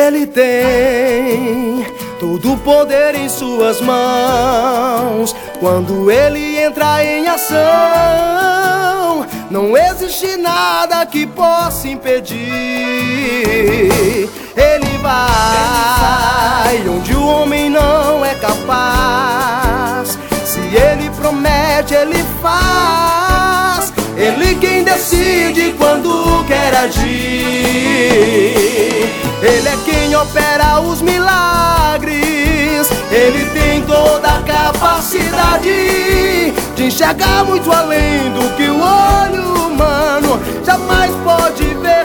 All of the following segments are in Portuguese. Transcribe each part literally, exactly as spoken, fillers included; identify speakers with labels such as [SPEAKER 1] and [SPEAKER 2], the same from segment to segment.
[SPEAKER 1] Ele tem todo o poder em suas mãos. Quando Ele entra em ação, não existe nada que possa impedir. Ele vai onde o homem não é capaz. Se Ele promete, Ele faz. Ele quem decide quando quer agir. Ele é quem opera os milagres. Ele tem toda a capacidade de enxergar muito além do que o olho humano jamais pode ver.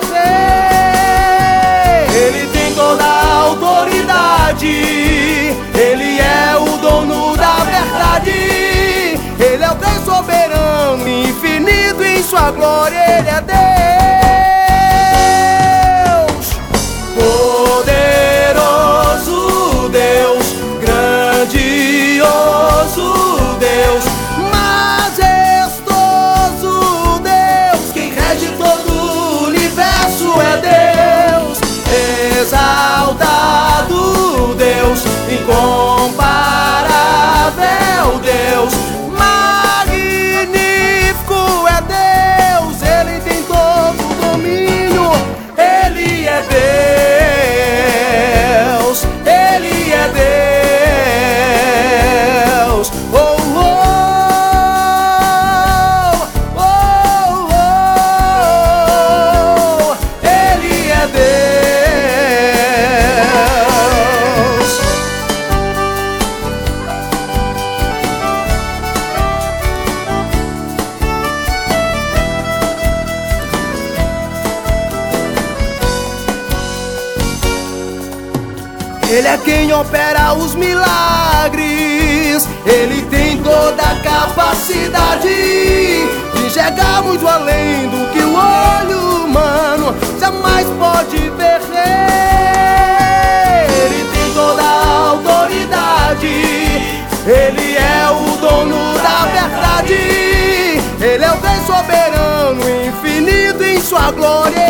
[SPEAKER 1] Ele tem toda a autoridade. Ele é o dono da verdade. Ele é o Deus soberano, infinito em sua glória. Ele é Deus, poderoso Deus, grandioso Deus, majestoso Deus. Quem rege todo o universo é Deus, exaltado Deus, incomparável Deus. Ele é quem opera os milagres. Ele tem toda a capacidade de enxergar muito além do que o olho humano jamais pode ver. Ele tem toda a autoridade. Ele é o dono da verdade. Ele é o Deus soberano, infinito em sua glória.